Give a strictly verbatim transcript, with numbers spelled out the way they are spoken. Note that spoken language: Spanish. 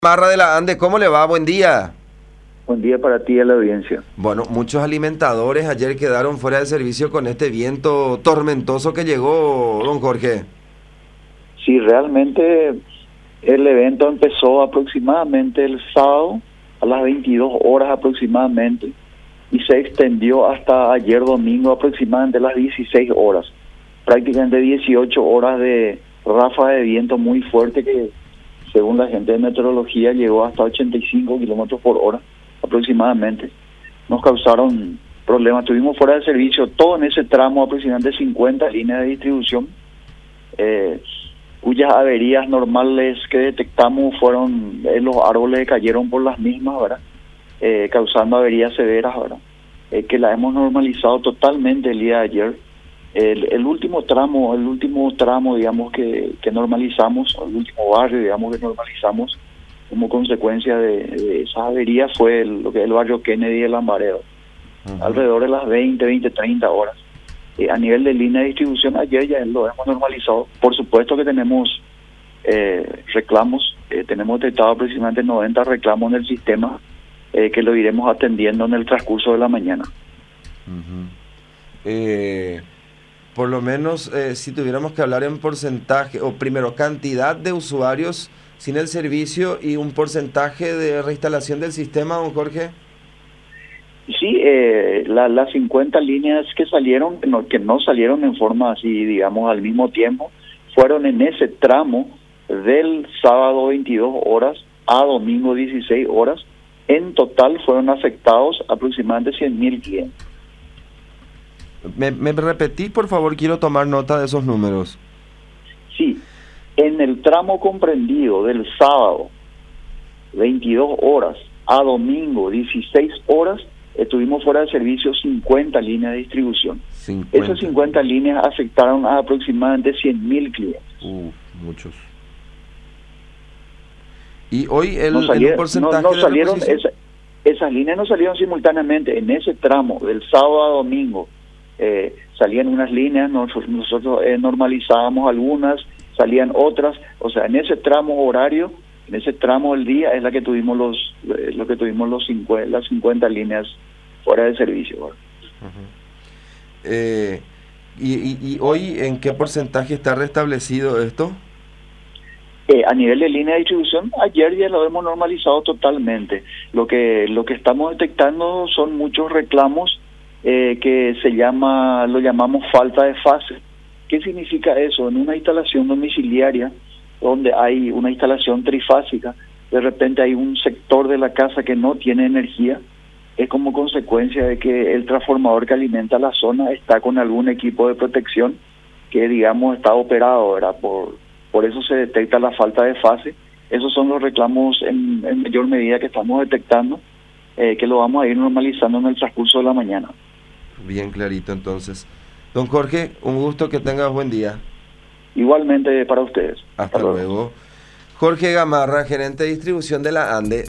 Marra de la Ande, ¿cómo le va? Buen día. Buen día para ti y a la audiencia. Bueno, muchos alimentadores ayer quedaron fuera de servicio con este viento tormentoso que llegó, don Jorge. Sí, realmente el evento empezó aproximadamente el sábado a las veintidós horas aproximadamente y se extendió hasta ayer domingo aproximadamente a las dieciséis horas. Prácticamente dieciocho horas de ráfaga de viento muy fuerte que, según la gente de meteorología, llegó hasta ochenta y cinco kilómetros por hora aproximadamente. Nos causaron problemas. Estuvimos fuera de servicio todo en ese tramo, aproximadamente cincuenta líneas de distribución, eh, cuyas averías normales que detectamos fueron eh, los árboles que cayeron por las mismas, ¿verdad? Eh, causando averías severas, ¿verdad? Eh, que la hemos normalizado totalmente el día de ayer. El, el último tramo, el último tramo, digamos, que, que normalizamos, el último barrio, digamos, que normalizamos como consecuencia de, de esas averías fue el, lo que es el barrio Kennedy de Lambareo, uh-huh. Alrededor de las veinte, veinte, treinta horas. Eh, a nivel de línea de distribución, ayer ya lo hemos normalizado. Por supuesto que tenemos eh, reclamos, eh, tenemos detectado aproximadamente noventa reclamos en el sistema, eh, que lo iremos atendiendo en el transcurso de la mañana. Uh-huh. Eh... Por lo menos, eh, si tuviéramos que hablar en porcentaje, o primero, cantidad de usuarios sin el servicio y un porcentaje de reinstalación del sistema, don Jorge. Sí, eh, la, las cincuenta líneas que salieron, que no, que no salieron en forma así, digamos, al mismo tiempo, fueron en ese tramo del sábado veintidós horas a domingo dieciséis horas. En total fueron afectados aproximadamente cien mil clientes. ¿Me, ¿Me repetís, por favor? Quiero tomar nota de esos números. Sí, en el tramo comprendido del sábado veintidós horas a domingo dieciséis horas, estuvimos fuera de servicio cincuenta líneas de distribución. cincuenta. Esas cincuenta líneas afectaron a aproximadamente cien mil clientes. Uh, muchos. Y hoy el, no salieron, el porcentaje no, no de salieron esa, esas líneas no salieron simultáneamente. En ese tramo del sábado a domingo, Eh, salían unas líneas, nosotros, nosotros eh, normalizábamos algunas, salían otras, o sea, en ese tramo horario, en ese tramo del día es la que tuvimos los, eh, lo que tuvimos los cincuenta, las cincuenta líneas fuera de servicio. Uh-huh. eh, y, y, ¿Y hoy en qué porcentaje está restablecido esto? Eh, a nivel de línea de distribución, ayer ya lo hemos normalizado totalmente. Lo que, lo que estamos detectando son muchos reclamos Eh, que se llama, lo llamamos falta de fase. ¿Qué significa eso? En una instalación domiciliaria donde hay una instalación trifásica, de repente hay un sector de la casa que no tiene energía, es como consecuencia de que el transformador que alimenta la zona está con algún equipo de protección que, digamos, está operado, ¿verdad? Por, por eso se detecta la falta de fase. Esos son los reclamos en, en mayor medida que estamos detectando, eh, que lo vamos a ir normalizando en el transcurso de la mañana. Bien clarito, entonces. Don Jorge, un gusto, que tengas buen día. Igualmente para ustedes. Hasta, Hasta luego. luego. Jorge Gamarra, gerente de distribución de la ANDE.